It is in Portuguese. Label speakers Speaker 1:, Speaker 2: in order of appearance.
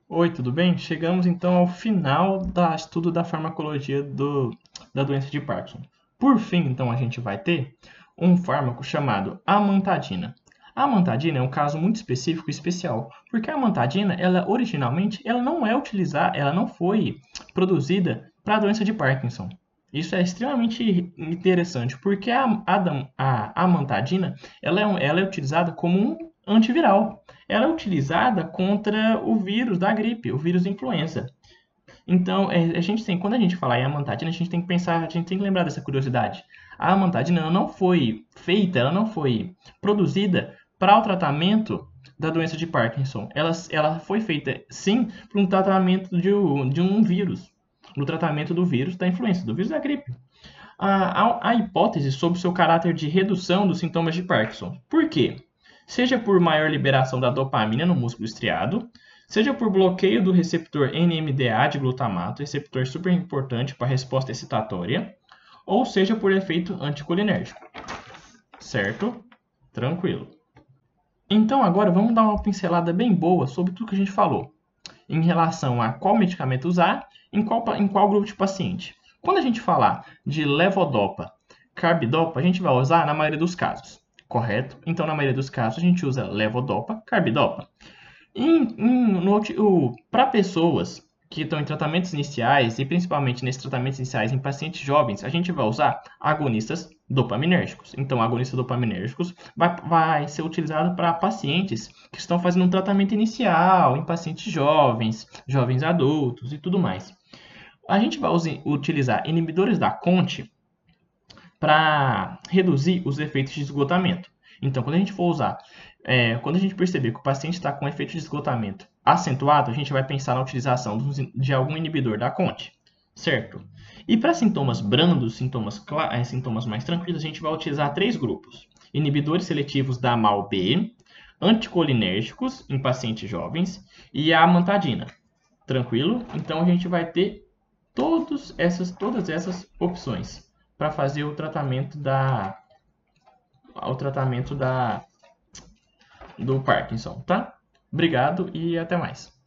Speaker 1: Oi, tudo bem? Chegamos então ao final do estudo da farmacologia da doença de Parkinson. Por fim, então, a gente vai ter um fármaco chamado amantadina. A amantadina é um caso muito específico e especial, porque a amantadina, originalmente, ela não é utilizada, ela não foi produzida para a doença de Parkinson. Isso é extremamente interessante, porque a amantadina, ela é utilizada como um antiviral. Ela é utilizada contra o vírus da gripe, o vírus influenza. Então, quando a gente falar em amantadina, a gente tem que pensar, a gente tem que lembrar dessa curiosidade. A amantadina ela não foi feita, ela não foi produzida para o tratamento da doença de Parkinson. Ela foi feita, sim, para um tratamento de um vírus, no tratamento do vírus da influenza, do vírus da gripe. Há hipótese sobre seu caráter de redução dos sintomas de Parkinson. Por quê? Seja por maior liberação da dopamina no músculo estriado, seja por bloqueio do receptor NMDA de glutamato, receptor super importante para a resposta excitatória, ou seja por efeito anticolinérgico. Certo? Tranquilo. Então agora vamos dar uma pincelada bem boa sobre tudo que a gente falou, em relação a qual medicamento usar, em qual grupo de paciente. Quando a gente falar de levodopa, carbidopa, a gente vai usar na maioria dos casos, correto? Então, na maioria dos casos, a gente usa levodopa, carbidopa. Para pessoas que estão em tratamentos iniciais, e principalmente nesses tratamentos iniciais em pacientes jovens, a gente vai usar agonistas dopaminérgicos. Então, agonistas dopaminérgicos vai ser utilizado para pacientes que estão fazendo um tratamento inicial, em pacientes jovens, jovens adultos e tudo mais. A gente vai utilizar inibidores da CONT para reduzir os efeitos de esgotamento. Então, quando a gente perceber que o paciente está com efeito de esgotamento acentuado, a gente vai pensar na utilização de algum inibidor da CONT, certo? E para sintomas brandos, sintomas mais tranquilos, a gente vai utilizar três grupos: inibidores seletivos da MAO-B, anticolinérgicos em pacientes jovens e a amantadina. Tranquilo? Então a gente vai ter todas essas opções para fazer o tratamento do Parkinson, tá? Obrigado e até mais.